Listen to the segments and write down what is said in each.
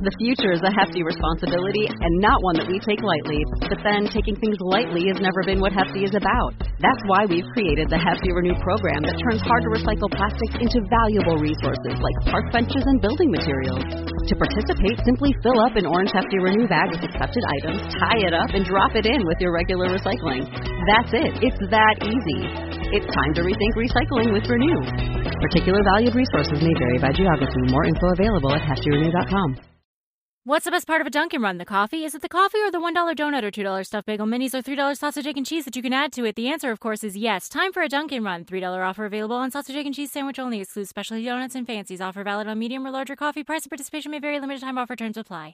The future is a hefty responsibility and not one that we take lightly. But then, taking things lightly has never been what Hefty is about. That's why we've created the Hefty Renew program that turns hard-to-recycle plastics into valuable resources like park benches and building materials. To participate, simply fill up an orange Hefty Renew bag with accepted items, tie it up, and drop it in with your regular recycling. That's it. It's that easy. It's time to rethink recycling with Renew. Particular valued resources may vary by geography. More info available at heftyrenew.com. What's the best part of a Dunkin' Run? The coffee? Is it the coffee or the $1 donut or $2 stuffed bagel minis or $3 sausage, egg, and cheese that you can add to it? The answer, of course, is yes. Time for a Dunkin' Run. $3 offer available on sausage, egg, and cheese sandwich only. Excludes specialty donuts and fancies. Offer valid on medium or larger coffee. Price and participation may vary. Limited time offer. Terms apply.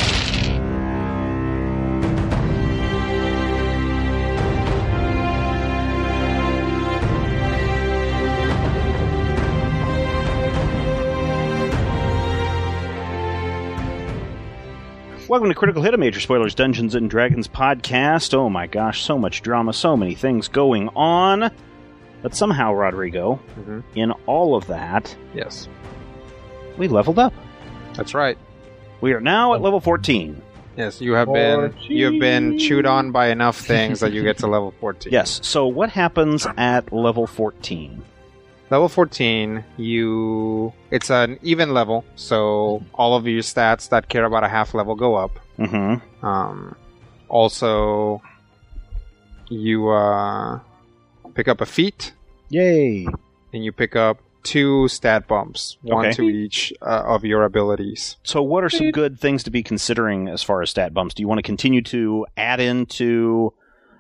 Welcome to Critical Hit, a Major Spoilers Dungeons & Dragons podcast. Oh my gosh, so much drama, so many things going on. But somehow, Rodrigo, in all of that, yes, we leveled up. That's right. We are now at level 14. Yes, you have been chewed on by enough things that you get to level 14. Yes, so what happens at level 14? Level 14, it's an even level, so all of your stats that care about a half level go up. Also, you pick up a feat. Yay! And you pick up 2 stat bumps, one to each of your abilities. So what are some good things to be considering as far as stat bumps? Do you want to continue to add into,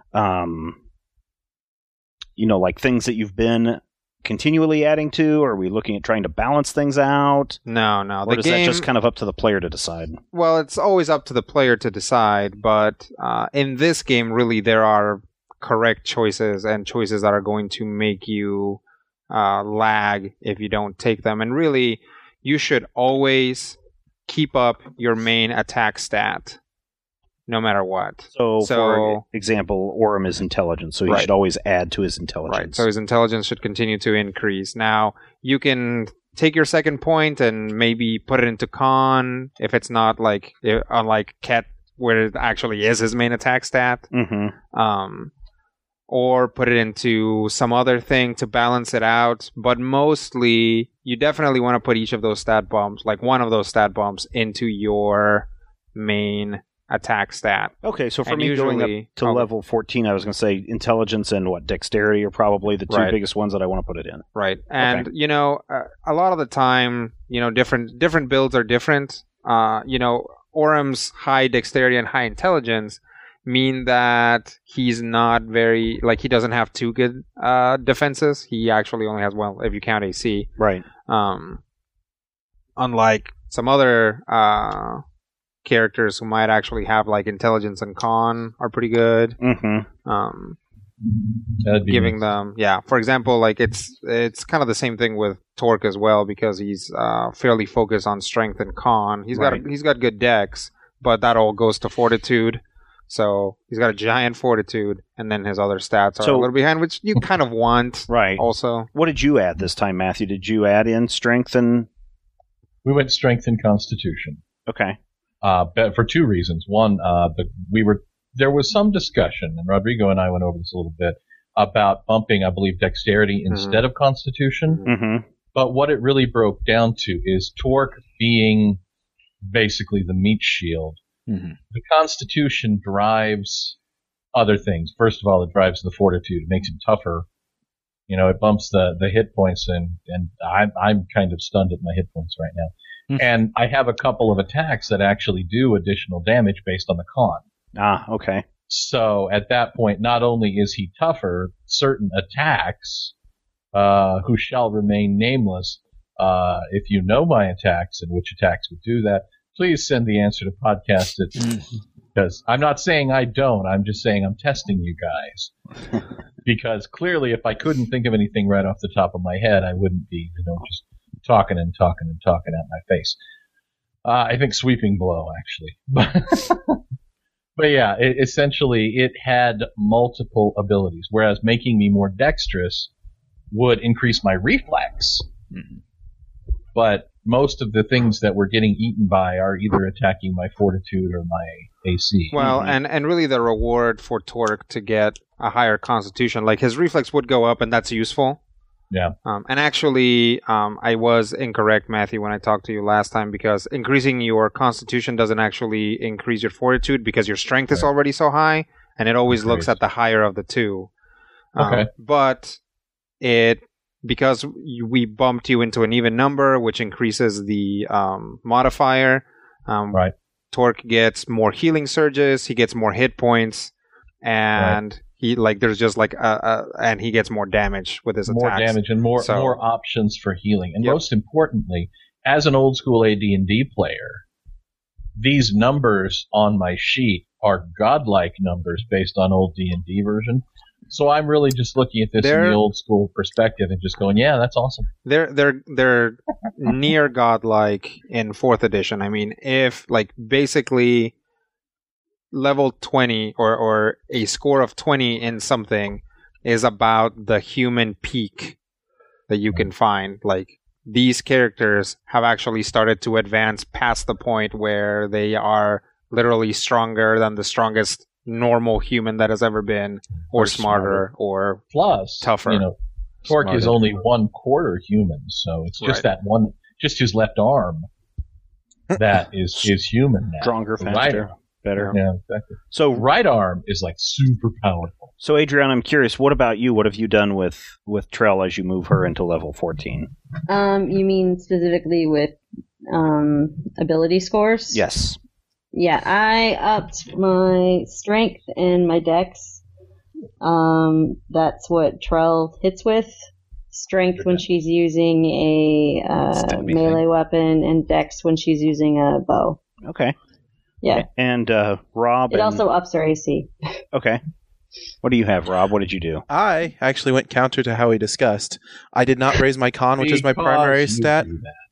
like things that you've been continually adding to, or are we looking at trying to balance things out? No. Or is that just kind of up to the player to decide? Well, it's always up to the player to decide, but in this game, really, there are correct choices and choices that are going to make you lag if you don't take them. And really, you should always keep up your main attack stat, no matter what. So for example, Orem is intelligence, so he should always add to his intelligence. Right, so his intelligence should continue to increase. Now, you can take your second point and maybe put it into con, if it's not unlike Ket, where it actually is his main attack stat. Or put it into some other thing to balance it out. But mostly, you definitely want to put each of those stat bumps, like one of those stat bumps, into your main attack stat. Okay, so for me going up to level 14, I was going to say intelligence and dexterity are probably the two biggest ones that I want to put it in. Right, and a lot of the time, different builds are different. Orem's high dexterity and high intelligence mean that he's not very, he doesn't have too good defenses. He actually only has, if you count AC. Right. Unlike some other characters who might actually have intelligence and con are pretty good. Giving them, for example, it's kind of the same thing with Torque as well, because he's fairly focused on strength and con. He's got good dex, but that all goes to fortitude. So he's got a giant fortitude, and then his other stats are a little behind, which you kind of want. Right. Also, what did you add this time, Matthew? Did you add in strength and? We went strength and constitution. Okay. For 2 reasons. One, there was some discussion, and Rodrigo and I went over this a little bit, about bumping, I believe, dexterity instead of constitution. But what it really broke down to is Torque being basically the meat shield. The constitution drives other things. First of all, it drives the fortitude. It makes him tougher. It bumps the hit points, and I'm kind of stunned at my hit points right now. And I have a couple of attacks that actually do additional damage based on the con. Okay. So at that point, not only is he tougher, certain attacks, who shall remain nameless, if you know my attacks and which attacks would do that, please send the answer to podcast because I'm not saying I don't. I'm just saying I'm testing you guys. Because clearly, if I couldn't think of anything right off the top of my head, I wouldn't be, just talking at my face. I think sweeping blow, actually. But yeah, essentially, it had multiple abilities, whereas making me more dexterous would increase my reflex. But most of the things that we're getting eaten by are either attacking my fortitude or my AC. Well, and really the reward for Torque to get a higher constitution, like his reflex would go up, and that's useful. Yeah. And actually, I was incorrect, Matthew, when I talked to you last time, because increasing your constitution doesn't actually increase your fortitude because your strength is already so high, and it always looks at the higher of the two. Okay. But because we bumped you into an even number, which increases the modifier. Right. Torque gets more healing surges. He gets more hit points, and there's just and he gets more damage with his attacks. More damage and more options for healing. And most importantly, as an old school AD&D player, these numbers on my sheet are godlike numbers based on old D&D version. So I'm really just looking at this in the old school perspective and just going, yeah, that's awesome. They're near godlike in 4th edition. I mean, if basically level 20 or a score of 20 in something is about the human peak that you can find. Like, these characters have actually started to advance past the point where they are literally stronger than the strongest normal human that has ever been, or smarter, or plus tougher. Torque is only 1/4 human, so it's just that one, just his left arm that is human now. Stronger, faster, better. Yeah, exactly. So right arm is super powerful. So Adrian, I'm curious, what about you? What have you done with Trell as you move her into level 14? You mean specifically with ability scores? Yes. Yeah, I upped my strength and my dex. That's what Trell hits with. Strength when she's using a melee weapon, and dex when she's using a bow. Okay. Yeah. And Rob... It also ups her AC. Okay. What do you have, Rob? What did you do? I actually went counter to how we discussed. I did not raise my con, which is my primary stat.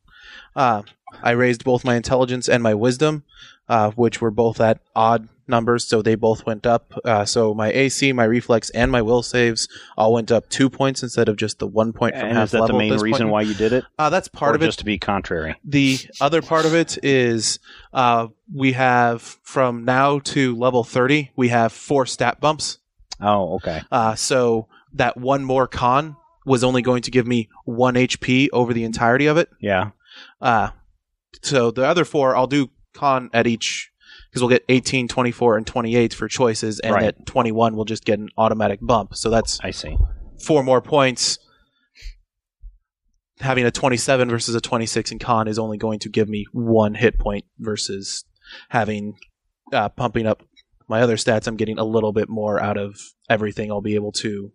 I raised both my intelligence and my wisdom, which were both at odd numbers, so they both went up. So my AC, my reflex, and my will saves all went up 2 points instead of just the 1 point from half level. Is that the main reason why you did it? That's part of it. Just to be contrary? The other part of it is we have, from now to level 30, we have 4 stat bumps. Oh, okay. So that one more con was only going to give me 1 HP over the entirety of it. Yeah. So the other 4, I'll do con at each, because we'll get 18, 24, and 28 for choices, and at 21 we'll just get an automatic bump. So that's 4 more points. Having a 27 versus a 26 in con is only going to give me 1 hit point, versus having pumping up my other stats. I'm getting a little bit more out of everything. I'll be able to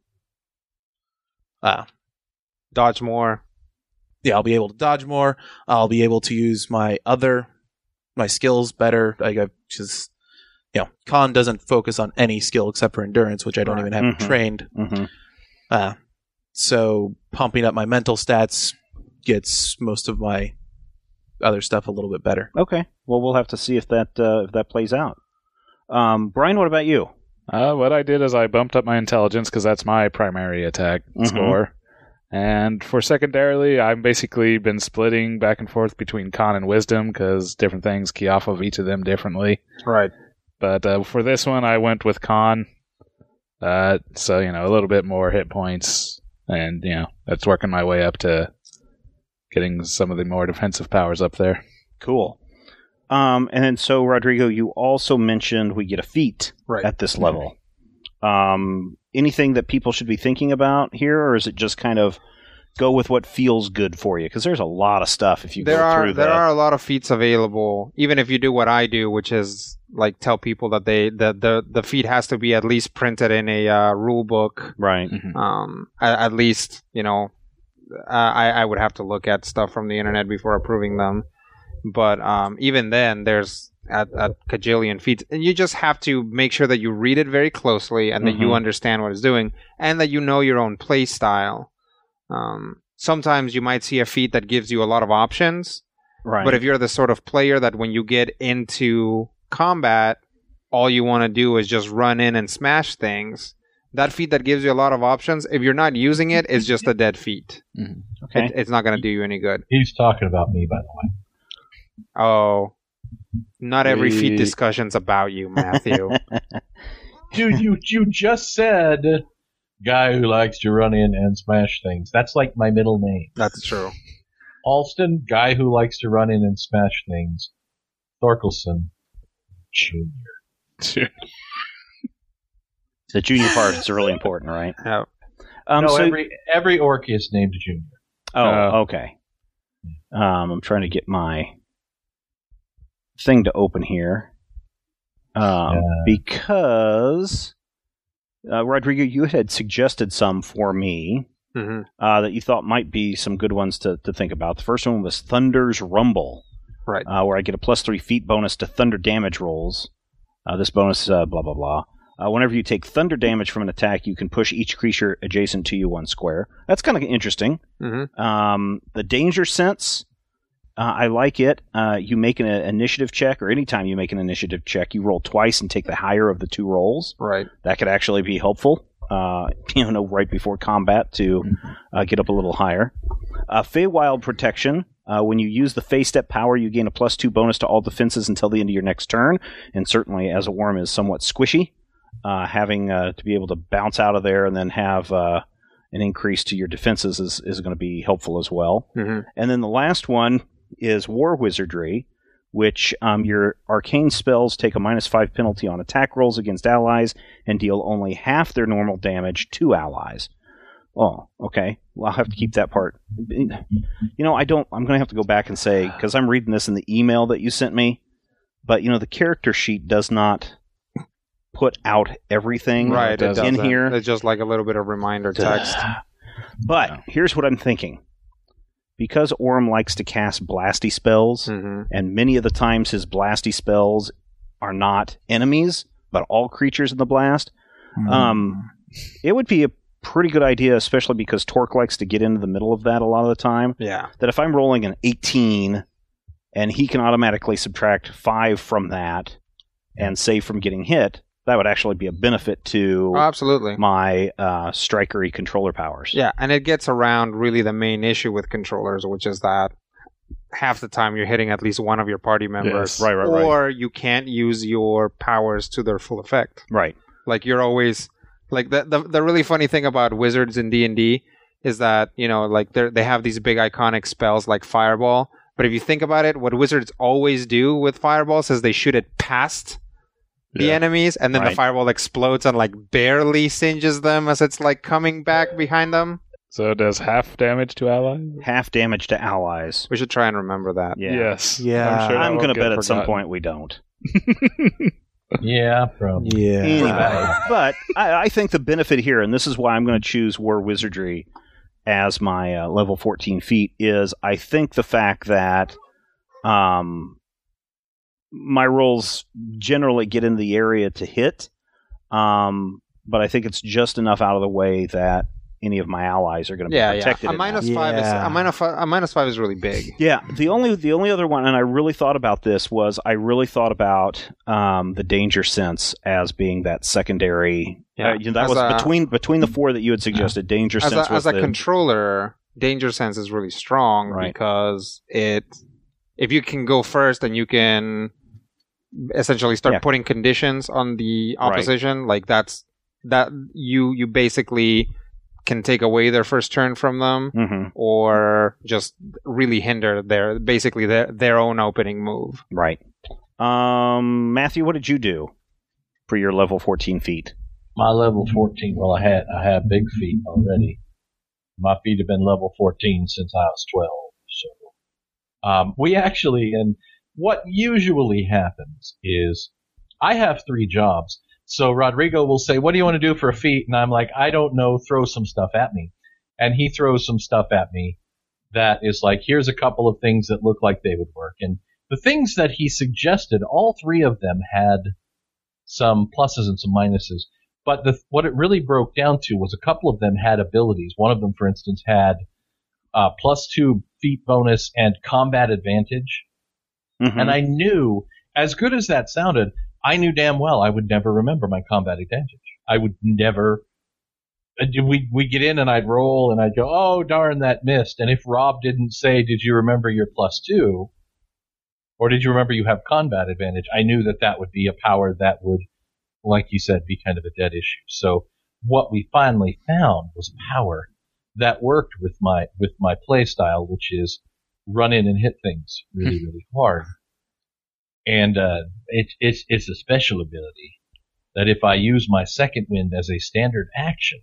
dodge more. Yeah, I'll be able to dodge more. I'll be able to use my skills better. Because con doesn't focus on any skill except for endurance, which I don't even have trained. Mm-hmm. So pumping up my mental stats gets most of my other stuff a little bit better. Okay. Well, we'll have to see if that plays out. Brian, what about you? What I did is I bumped up my intelligence because that's my primary attack score. And for secondarily, I've basically been splitting back and forth between con and wisdom because different things key off of each of them differently. Right. But for this one, I went with con. So, a little bit more hit points. And, that's working my way up to getting some of the more defensive powers up there. Cool. And then, so, Rodrigo, you also mentioned we get a feat at this level. Anything that people should be thinking about here, or is it just kind of go with what feels good for you? Because there's a lot of stuff if you go through There are a lot of feats available, even if you do what I do, which is tell people that the feat has to be at least printed in a rule book. Right. Mm-hmm. At least, I would have to look at stuff from the internet before approving them. But even then, there's a cajillion feats. And you just have to make sure that you read it very closely and that you understand what it's doing and that you know your own play style. Sometimes you might see a feat that gives you a lot of options. Right. But if you're the sort of player that when you get into combat, all you want to do is just run in and smash things, that feat that gives you a lot of options, if you're not using it, it's just a dead feat. Okay. It's not going to do you any good. He's talking about me, by the way. Oh, not every feat discussion's about you, Matthew. Dude, you just said guy who likes to run in and smash things. That's like my middle name. That's true. Alston, guy who likes to run in and smash things. Thorkelson, Jr. The junior part is really important, right? Yeah. No, every orc is named Junior. Oh, okay. I'm trying to get my thing to open here. Because Rodrigo, you had suggested some for me that you thought might be some good ones to think about. The first one was Thunder's Rumble, right? Where I get a +3 feat bonus to thunder damage rolls. This bonus, blah blah blah. Whenever you take thunder damage from an attack, you can push each creature adjacent to you 1 square. That's kind of interesting. The danger sense. I like it. You make an initiative check, or anytime you make an initiative check, you roll twice and take the higher of the 2 rolls. Right. That could actually be helpful, right before combat to get up a little higher. Feywild Protection. When you use the Fey Step power, you gain a +2 bonus to all defenses until the end of your next turn, and certainly as a worm is somewhat squishy, having to be able to bounce out of there and then have an increase to your defenses is going to be helpful as well. And then the last one is War Wizardry, which your arcane spells take a -5 penalty on attack rolls against allies and deal only half their normal damage to allies. Oh, okay. Well, I'll have to keep that part. I'm going to have to go back and say, because I'm reading this in the email that you sent me, but, the character sheet does not put out everything in here. It's just like a little bit of reminder text. But here's what I'm thinking. Because Orm likes to cast blasty spells, and many of the times his blasty spells are not enemies, but all creatures in the blast, it would be a pretty good idea, especially because Torque likes to get into the middle of that a lot of the time, that if I'm rolling an 18 and he can automatically subtract 5 from that and save from getting hit, that would actually be a benefit to absolutely my strikery controller powers. Yeah, and it gets around really the main issue with controllers, which is that half the time you're hitting at least one of your party members. Yes. Right. Or you can't use your powers to their full effect. Right. Like you're always... Like the really funny thing about wizards in D&D is that, like they have these big iconic spells like Fireball. But if you think about it, what wizards always do with Fireballs is they shoot it past the enemies, and then the fireball explodes and like barely singes them as it's like coming back behind them. So it does half damage to allies? Half damage to allies. We should try and remember that. Yeah. Yes. Yeah. I'm going to bet at some point we don't. Yeah, probably. Yeah. Anyway, but I think the benefit here, and this is why I'm going to choose War Wizardry as my level 14 feat, is I think the fact that my rolls generally get in the area to hit, but I think it's just enough out of the way that any of my allies are going to be protected. A -5 is really big. Yeah. The only other one, and I really thought about this, was I really thought about the danger sense as being that secondary. That was between the 4 that you had suggested. Danger sense was as a controller. Danger sense is really strong because if you can go first and you can essentially start putting conditions on the opposition, like that you basically can take away their first turn from them, or just really hinder their own opening move. Right. Matthew, what did you do for your level 14 feat? My level 14. Well, I had big feet already. My feet have been level 14 since I was 12. So, we actually, and what usually happens is, I have 3 jobs. So Rodrigo will say, what do you want to do for a feat? And I'm like, I don't know, throw some stuff at me. And he throws some stuff at me that is like, here's a couple of things that look like they would work. And the things that he suggested, all 3 of them had some pluses and some minuses. But what it really broke down to was a couple of them had abilities. One of them, for instance, had +2 feat bonus and combat advantage. And I knew, as good as that sounded, I knew damn well I would never remember my combat advantage. I would never we get in and I'd roll and I'd go, oh, darn, that missed. And if Rob didn't say, did you remember your +2? Or did you remember you have combat advantage? I knew that would be a power that would, like you said, be kind of a dead issue. So what we finally found was a power that worked with my play style, which is run in and hit things really, really hard. And it's a special ability that if I use my second wind as a standard action,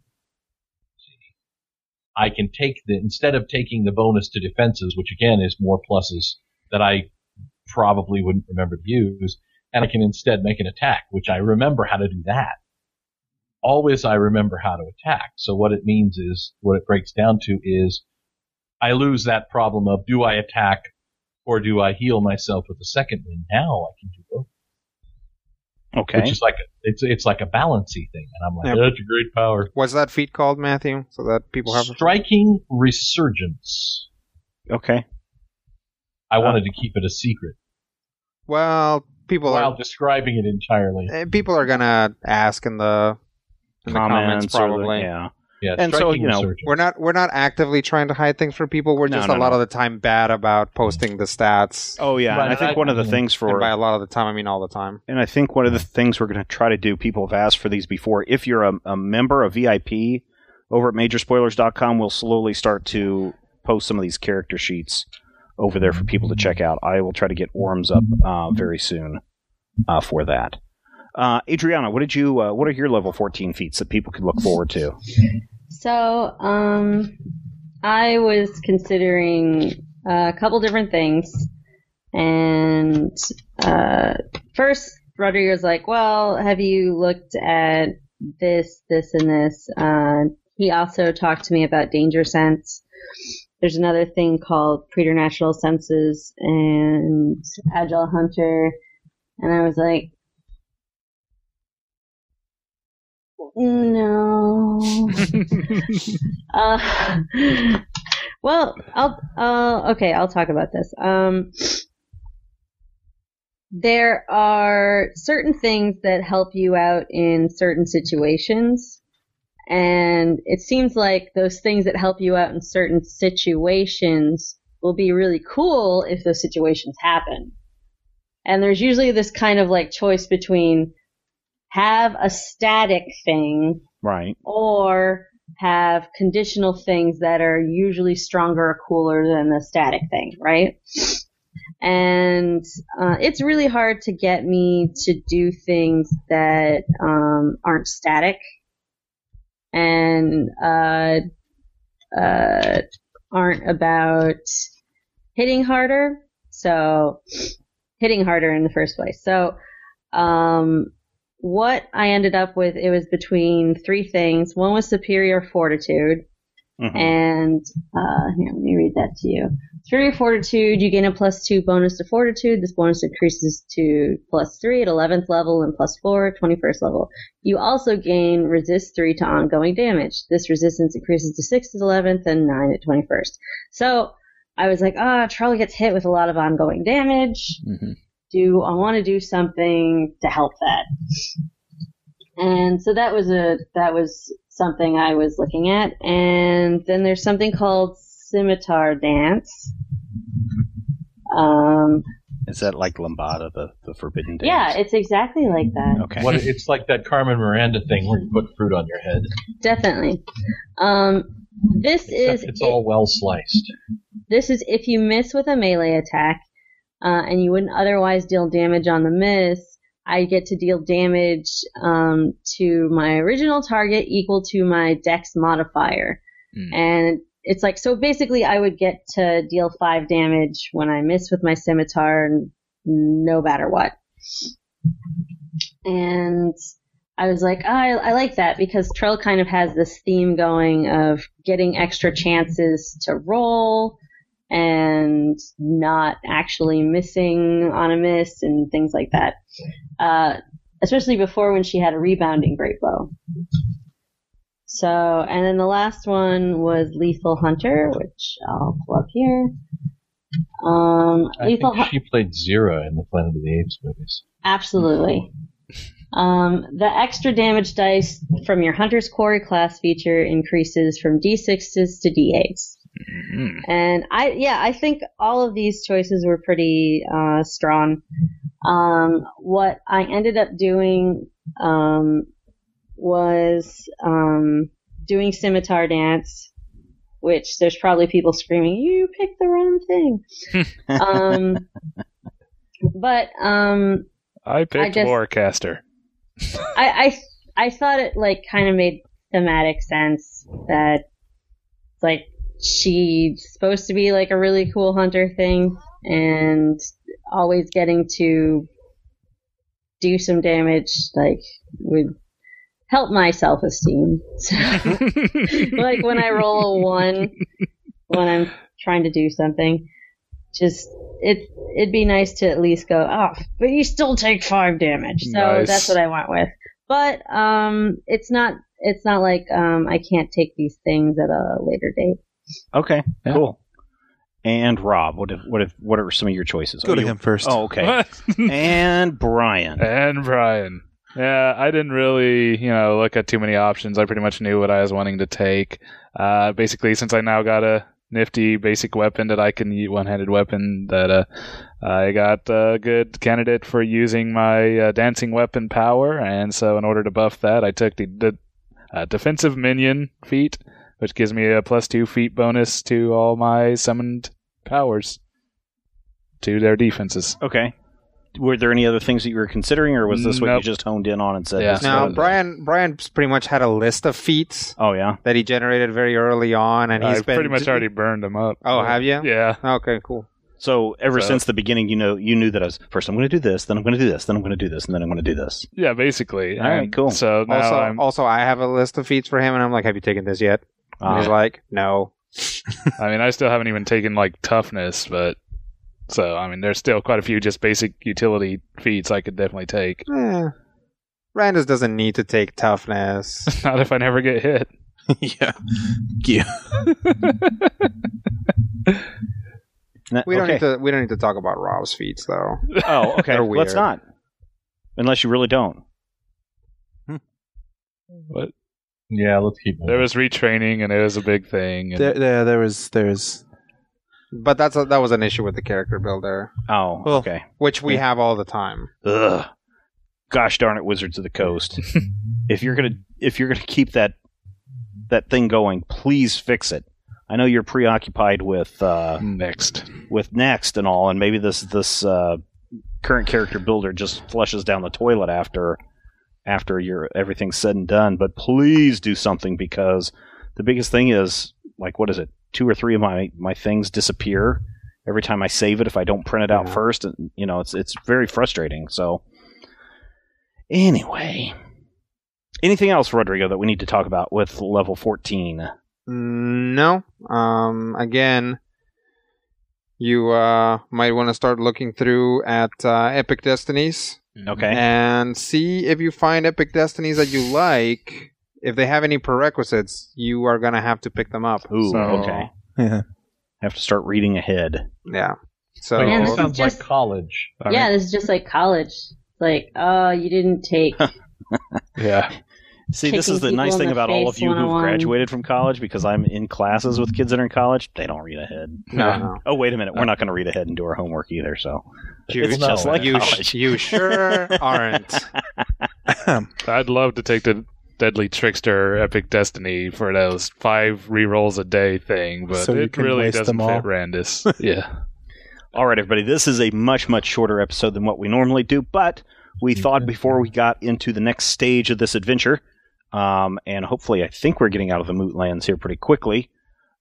I can take instead of taking the bonus to defenses, which again is more pluses that I probably wouldn't remember to use, and I can instead make an attack, which I remember how to do that. Always I remember how to attack. So what it means is, what it breaks down to is, I lose that problem of do I attack or do I heal myself with the second wind? Now I can do both. Okay. Which is like it's like a balancy thing, and I'm like, that's a great power. What's that feat called, Matthew? So that people have Striking Resurgence. Okay. I wanted to keep it a secret. Well, while describing it entirely. People are gonna ask in the comments probably. Yeah, and so we're not actively trying to hide things from people. We're just a lot of the time bad about posting the stats. Oh yeah, and I think one of the things and by a lot of the time I mean all the time. And I think one of the things we're going to try to do. People have asked for these before. If you're a member, a VIP over at Majorspoilers.com, we'll slowly start to post some of these character sheets over there for people to check out. I will try to get Orms up very soon for that. Adriana, what are your level 14 feats that people could look forward to? So, I was considering a couple different things, and first Rodrigo's like, well, have you looked at this, and this? He also talked to me about Danger Sense. There's another thing called Preternatural Senses and Agile Hunter, and I was like, no. Well, I'll talk about this. There are certain things that help you out in certain situations, and it seems like those things that help you out in certain situations will be really cool if those situations happen. And there's usually this kind of like choice between have a static thing, right, or have conditional things that are usually stronger or cooler than the static thing, right? And it's really hard to get me to do things that aren't static and aren't about hitting harder. So hitting harder in the first place. So what I ended up with, it was between three things. One was Superior Fortitude. Mm-hmm. And here, let me read that to you. Superior Fortitude, you gain a +2 bonus to Fortitude. This bonus increases to +3 at 11th level and +4 at 21st level. You also gain Resist 3 to ongoing damage. This resistance increases to 6 at 11th and 9 at 21st. So I was like, Charlie gets hit with a lot of ongoing damage. Mm-hmm. I want to do something to help that? And so that was something I was looking at. And then there's something called Scimitar Dance. Is that like Lambada, the Forbidden Dance? Yeah, it's exactly like that. Okay. It's like that Carmen Miranda thing where you put fruit on your head. Definitely. It's all well sliced. This is if you miss with a melee attack, and you wouldn't otherwise deal damage on the miss, I get to deal damage to my original target equal to my dex modifier. And it's like, so basically I would get to deal 5 damage when I miss with my scimitar, no matter what. And I was like, I like that, because Trell kind of has this theme going of getting extra chances to roll and not actually missing on a miss and things like that. Especially before, when she had a rebounding great bow. So, and then the last one was Lethal Hunter, which I'll pull up here. I think she played Zira in the Planet of the Apes movies. Absolutely. The extra damage dice from your Hunter's Quarry class feature increases from D6s to D8s. Mm-hmm. And I think all of these choices were pretty strong. What I ended up doing was doing Scimitar Dance, which there's probably people screaming, "You picked the wrong thing." But I picked Warcaster. I thought it like kind of made thematic sense that like she's supposed to be like a really cool hunter thing and always getting to do some damage like would help my self-esteem. So, like when I roll a 1 when I'm trying to do something, just it'd be nice to at least go, but you still take 5 damage. So nice. That's what I went with. But it's not like I can't take these things at a later date. Okay, cool. And Rob, what are some of your choices? Go to him first. Oh, okay. And Brian. Yeah, I didn't really, look at too many options. I pretty much knew what I was wanting to take. Basically, since I now got a nifty basic weapon that I can use, one-handed weapon, that I got a good candidate for using my dancing weapon power, and so in order to buff that, I took the defensive minion feat, which gives me a +2 feat bonus to all my summoned powers to their defenses. Okay. Were there any other things that you were considering, or was this what you just honed in on and said? Yeah. No, Brian pretty much had a list of feats. Oh yeah, that he generated very early on, and he's pretty much already burned them up. Oh, have you? Yeah. Okay, cool. So since the beginning, you knew that I was first. I'm going to do this, then I'm going to do this, then I'm going to do this, and then I'm going to do this. Yeah, basically. All right, cool. So now also I have a list of feats for him, and I'm like, "Have you taken this yet?" And he's like, "No." I mean, I still haven't even taken like toughness, but. So, I mean, there's still quite a few just basic utility feats I could definitely take. Randus doesn't need to take toughness. Not if I never get hit. Yeah. We don't need to talk about Rob's feats, though. Oh, okay. Let's not. Unless you really don't. What? Yeah, let's keep moving. There was retraining, and it was a big thing. And there was. But that was an issue with the character builder. Oh, okay. Which we have all the time. Ugh. Gosh darn it, Wizards of the Coast. If you're gonna keep that thing going, please fix it. I know you're preoccupied with next and all, and maybe this current character builder just flushes down the toilet after everything's said and done. But please do something, because the biggest thing is, like, what is it? 2 or 3 of my things disappear every time I save it if I don't print it out first, and it's very frustrating. So anyway, anything else, Rodrigo, that we need to talk about with level 14? No. Again, you might want to start looking through at Epic Destinies. Okay. And see if you find Epic Destinies that you like. If they have any prerequisites, you are going to have to pick them up. Ooh, okay. Yeah. Have to start reading ahead. Yeah. So it sounds like college. This is just like college. Like, you didn't take... Yeah. See, this is the nice thing about all of you who've graduated from college, because I'm in classes with kids that are in college. They don't read ahead. No. Oh, wait a minute. We're not going to read ahead and do our homework either, so... It's just like college. You sure aren't. I'd love to take the Deadly Trickster Epic Destiny for those 5 rerolls a day thing, but so it really doesn't fit Randus. Yeah. All right, everybody. This is a much, much shorter episode than what we normally do, but we thought before we got into the next stage of this adventure, and hopefully I think we're getting out of the Moot Lands here pretty quickly,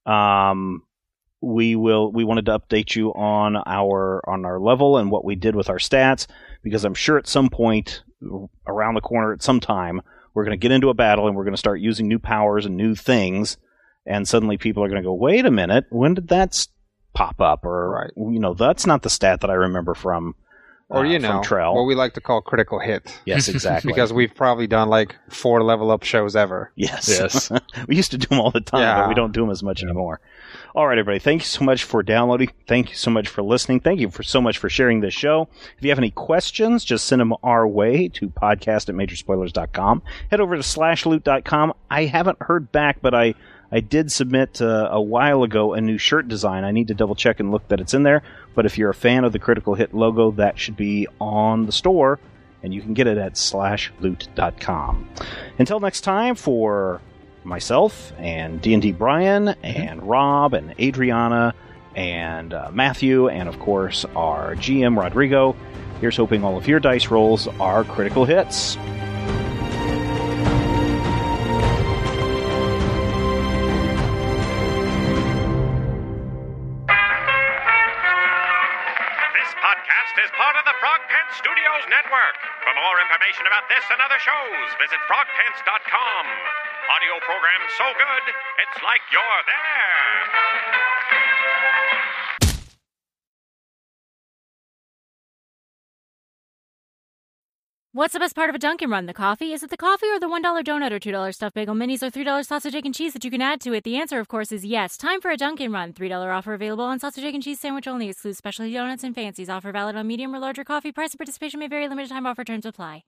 we wanted to update you on our level and what we did with our stats, because I'm sure at some point around the corner at some time we're going to get into a battle and we're going to start using new powers and new things, and suddenly people are going to go, wait a minute, when did that pop up? Or, that's not the stat that I remember from Or, from Trell. what we like to call critical hit. Yes, exactly. Because we've probably done like 4 level up shows ever. Yes. We used to do them all the time, but we don't do them as much anymore. All right, everybody. Thank you so much for downloading. Thank you so much for listening. Thank you so much for sharing this show. If you have any questions, just send them our way to podcast@majorspoilers.com. Head over to slashloot.com. I haven't heard back, but I did submit a while ago a new shirt design. I need to double check and look that it's in there. But if you're a fan of the Critical Hit logo, that should be on the store, and you can get it at slashloot.com. Until next time, for myself and D&D Brian and Rob and Adriana and Matthew and, of course, our GM Rodrigo, here's hoping all of your dice rolls are critical hits. This podcast is part of the Frog Pants Studios Network. For more information about this and other shows, visit frogpants.com. Audio program so good, it's like you're there. What's the best part of a Dunkin' Run? The coffee? Is it the coffee or the $1 donut or $2 stuffed bagel minis or $3 sausage, egg, and cheese that you can add to it? The answer, of course, is yes. Time for a Dunkin' Run. $3 offer available on sausage, egg, and cheese sandwich only. Excludes specialty donuts and fancies. Offer valid on medium or larger coffee. Price and participation may vary. Limited time offer. Terms apply.